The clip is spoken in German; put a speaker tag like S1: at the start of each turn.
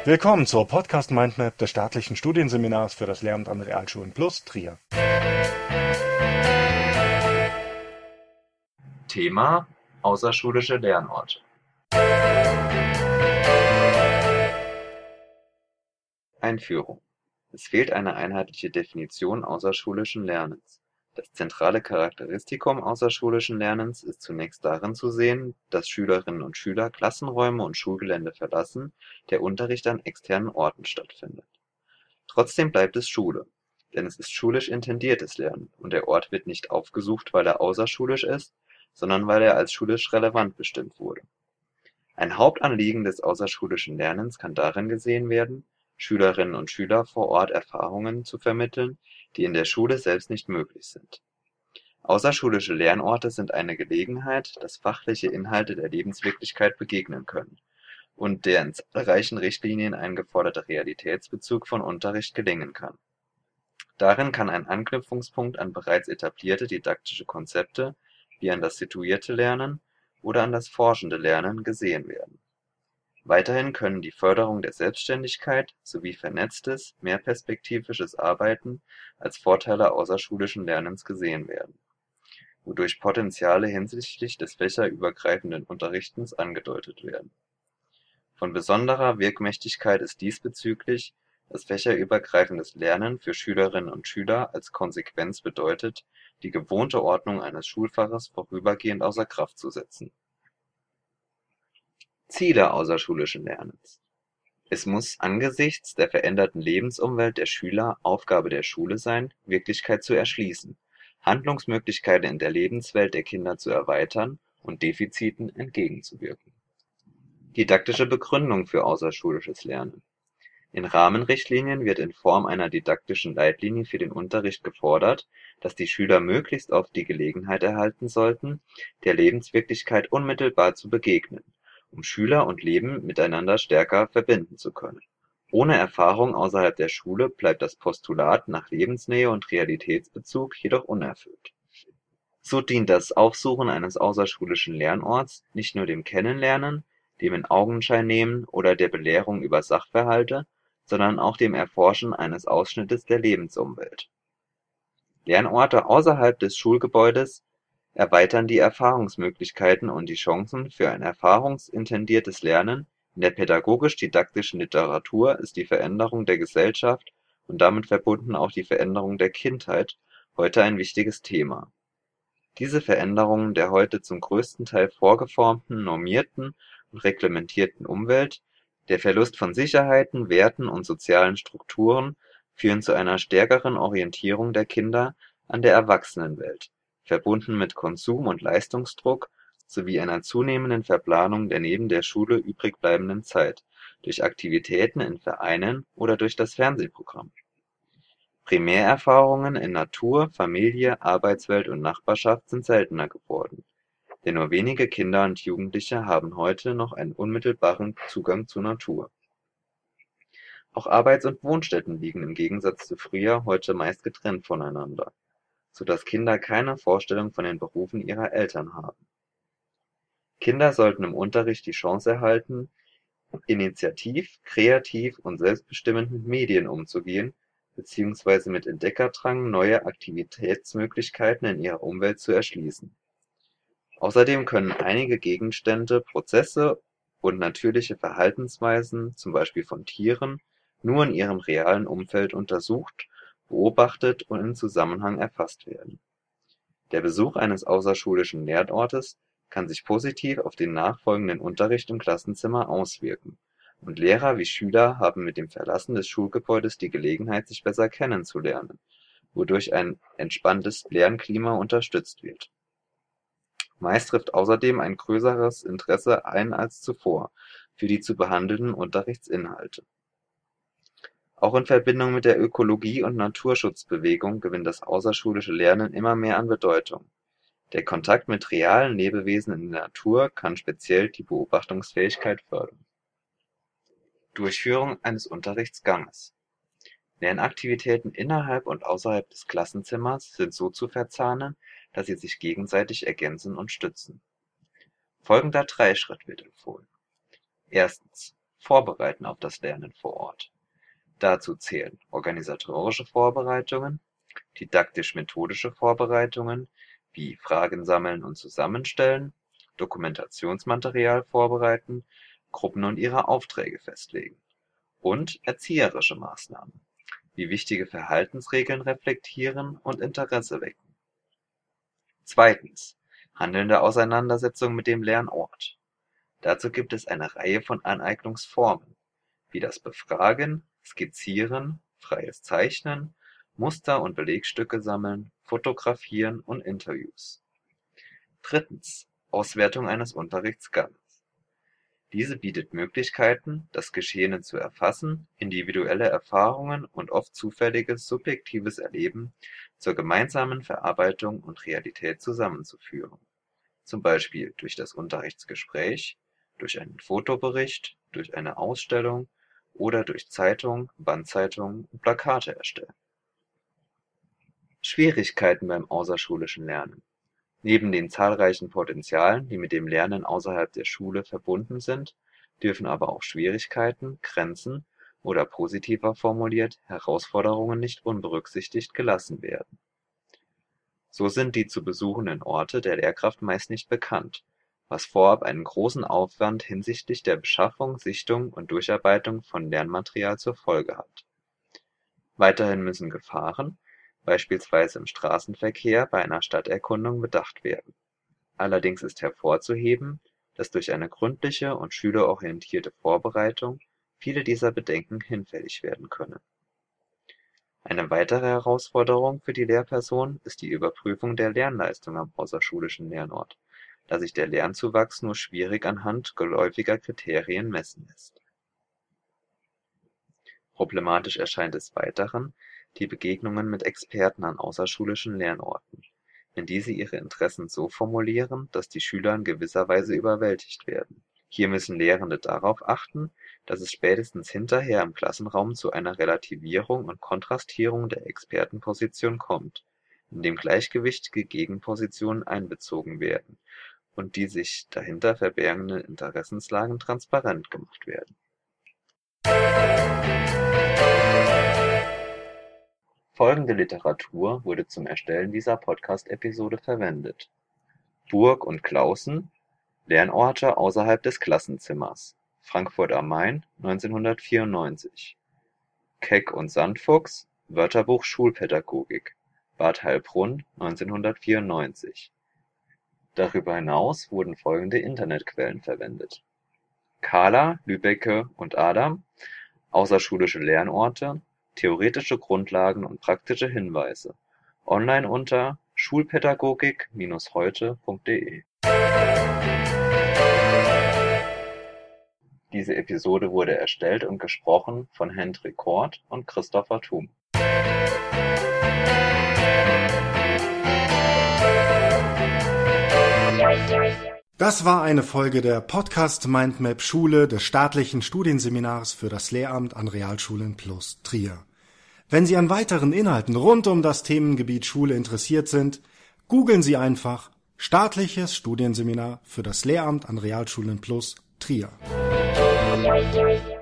S1: Willkommen zur Podcast Mindmap des staatlichen Studienseminars für das Lehramt an Realschulen Plus Trier.
S2: Thema: außerschulische Lernorte. Einführung. Es fehlt eine einheitliche Definition außerschulischen Lernens. Das zentrale Charakteristikum außerschulischen Lernens ist zunächst darin zu sehen, dass Schülerinnen und Schüler Klassenräume und Schulgelände verlassen, der Unterricht an externen Orten stattfindet. Trotzdem bleibt es Schule, denn es ist schulisch intendiertes Lernen und der Ort wird nicht aufgesucht, weil er außerschulisch ist, sondern weil er als schulisch relevant bestimmt wurde. Ein Hauptanliegen des außerschulischen Lernens kann darin gesehen werden, Schülerinnen und Schüler vor Ort Erfahrungen zu vermitteln, die in der Schule selbst nicht möglich sind. Außerschulische Lernorte sind eine Gelegenheit, dass fachliche Inhalte der Lebenswirklichkeit begegnen können und der in zahlreichen Richtlinien eingeforderte Realitätsbezug von Unterricht gelingen kann. Darin kann ein Anknüpfungspunkt an bereits etablierte didaktische Konzepte wie an das situierte Lernen oder an das forschende Lernen gesehen werden. Weiterhin können die Förderung der Selbstständigkeit sowie vernetztes, mehrperspektivisches Arbeiten als Vorteile außerschulischen Lernens gesehen werden, wodurch Potenziale hinsichtlich des fächerübergreifenden Unterrichtens angedeutet werden. Von besonderer Wirkmächtigkeit ist diesbezüglich, dass fächerübergreifendes Lernen für Schülerinnen und Schüler als Konsequenz bedeutet, die gewohnte Ordnung eines Schulfaches vorübergehend außer Kraft zu setzen. Ziele außerschulischen Lernens. Es muss angesichts der veränderten Lebensumwelt der Schüler Aufgabe der Schule sein, Wirklichkeit zu erschließen, Handlungsmöglichkeiten in der Lebenswelt der Kinder zu erweitern und Defiziten entgegenzuwirken. Didaktische Begründung für außerschulisches Lernen. In Rahmenrichtlinien wird in Form einer didaktischen Leitlinie für den Unterricht gefordert, dass die Schüler möglichst oft die Gelegenheit erhalten sollten, der Lebenswirklichkeit unmittelbar zu begegnen, um Schüler und Leben miteinander stärker verbinden zu können. Ohne Erfahrung außerhalb der Schule bleibt das Postulat nach Lebensnähe und Realitätsbezug jedoch unerfüllt. So dient das Aufsuchen eines außerschulischen Lernorts nicht nur dem Kennenlernen, dem In-Augenschein-Nehmen oder der Belehrung über Sachverhalte, sondern auch dem Erforschen eines Ausschnittes der Lebensumwelt. Lernorte außerhalb des Schulgebäudes erweitern die Erfahrungsmöglichkeiten und die Chancen für ein erfahrungsintendiertes Lernen. In der pädagogisch-didaktischen Literatur ist die Veränderung der Gesellschaft und damit verbunden auch die Veränderung der Kindheit heute ein wichtiges Thema. Diese Veränderungen der heute zum größten Teil vorgeformten, normierten und reglementierten Umwelt, der Verlust von Sicherheiten, Werten und sozialen Strukturen führen zu einer stärkeren Orientierung der Kinder an der Erwachsenenwelt, verbunden mit Konsum und Leistungsdruck sowie einer zunehmenden Verplanung der neben der Schule übrig bleibenden Zeit durch Aktivitäten in Vereinen oder durch das Fernsehprogramm. Primärerfahrungen in Natur, Familie, Arbeitswelt und Nachbarschaft sind seltener geworden, denn nur wenige Kinder und Jugendliche haben heute noch einen unmittelbaren Zugang zur Natur. Auch Arbeits- und Wohnstätten liegen im Gegensatz zu früher heute meist getrennt voneinander, so dass Kinder keine Vorstellung von den Berufen ihrer Eltern haben. Kinder sollten im Unterricht die Chance erhalten, initiativ, kreativ und selbstbestimmend mit Medien umzugehen bzw. mit Entdeckerdrang neue Aktivitätsmöglichkeiten in ihrer Umwelt zu erschließen. Außerdem können einige Gegenstände, Prozesse und natürliche Verhaltensweisen, zum Beispiel von Tieren, nur in ihrem realen Umfeld untersucht, beobachtet und im Zusammenhang erfasst werden. Der Besuch eines außerschulischen Lernortes kann sich positiv auf den nachfolgenden Unterricht im Klassenzimmer auswirken, und Lehrer wie Schüler haben mit dem Verlassen des Schulgebäudes die Gelegenheit, sich besser kennenzulernen, wodurch ein entspanntes Lernklima unterstützt wird. Meist trifft außerdem ein größeres Interesse ein als zuvor für die zu behandelnden Unterrichtsinhalte. Auch in Verbindung mit der Ökologie- und Naturschutzbewegung gewinnt das außerschulische Lernen immer mehr an Bedeutung. Der Kontakt mit realen Lebewesen in der Natur kann speziell die Beobachtungsfähigkeit fördern. Durchführung eines Unterrichtsganges. Lernaktivitäten innerhalb und außerhalb des Klassenzimmers sind so zu verzahnen, dass sie sich gegenseitig ergänzen und stützen. Folgender Dreischritt wird empfohlen. Erstens: vorbereiten auf das Lernen vor Ort. Dazu zählen organisatorische Vorbereitungen, didaktisch-methodische Vorbereitungen wie Fragen sammeln und zusammenstellen, Dokumentationsmaterial vorbereiten, Gruppen und ihre Aufträge festlegen und erzieherische Maßnahmen wie wichtige Verhaltensregeln reflektieren und Interesse wecken. Zweitens, handelnde Auseinandersetzung mit dem Lernort. Dazu gibt es eine Reihe von Aneignungsformen, wie das Befragen, Skizzieren, freies Zeichnen, Muster und Belegstücke sammeln, Fotografieren und Interviews. Drittens, Auswertung eines Unterrichtsgangs. Diese bietet Möglichkeiten, das Geschehene zu erfassen, individuelle Erfahrungen und oft zufälliges subjektives Erleben zur gemeinsamen Verarbeitung und Realität zusammenzuführen, zum Beispiel durch das Unterrichtsgespräch, durch einen Fotobericht, durch eine Ausstellung oder durch Zeitung, Bandzeitung und Plakate erstellen. Schwierigkeiten beim außerschulischen Lernen. Neben den zahlreichen Potenzialen, die mit dem Lernen außerhalb der Schule verbunden sind, dürfen aber auch Schwierigkeiten, Grenzen oder positiver formuliert Herausforderungen nicht unberücksichtigt gelassen werden. So sind die zu besuchenden Orte der Lehrkraft meist nicht bekannt, was vorab einen großen Aufwand hinsichtlich der Beschaffung, Sichtung und Durcharbeitung von Lernmaterial zur Folge hat. Weiterhin müssen Gefahren, beispielsweise im Straßenverkehr, bei einer Stadterkundung bedacht werden. Allerdings ist hervorzuheben, dass durch eine gründliche und schülerorientierte Vorbereitung viele dieser Bedenken hinfällig werden können. Eine weitere Herausforderung für die Lehrperson ist die Überprüfung der Lernleistung am außerschulischen Lernort, da sich der Lernzuwachs nur schwierig anhand geläufiger Kriterien messen lässt. Problematisch erscheint des Weiteren die Begegnungen mit Experten an außerschulischen Lernorten, wenn diese ihre Interessen so formulieren, dass die Schüler in gewisser Weise überwältigt werden. Hier müssen Lehrende darauf achten, dass es spätestens hinterher im Klassenraum zu einer Relativierung und Kontrastierung der Expertenposition kommt, indem gleichgewichtige Gegenpositionen einbezogen werden und die sich dahinter verbergenden Interessenslagen transparent gemacht werden. Folgende Literatur wurde zum Erstellen dieser Podcast-Episode verwendet: Burg und Clausen, Lernorte außerhalb des Klassenzimmers, Frankfurt am Main, 1994. Keck und Sandfuchs, Wörterbuch Schulpädagogik, Bad Heilbrunn, 1994. Darüber hinaus wurden folgende Internetquellen verwendet: Kahler, Lübbecke und Adam, Außerschulische Lernorte, theoretische Grundlagen und praktische Hinweise, online unter schulpädagogik-heute.de. Diese Episode wurde erstellt und gesprochen von Hendrik Kort und Christopher Thum.
S1: Das war eine Folge der Podcast Mindmap Schule des staatlichen Studienseminars für das Lehramt an Realschulen plus Trier. Wenn Sie an weiteren Inhalten rund um das Themengebiet Schule interessiert sind, googeln Sie einfach Staatliches Studienseminar für das Lehramt an Realschulen plus Trier.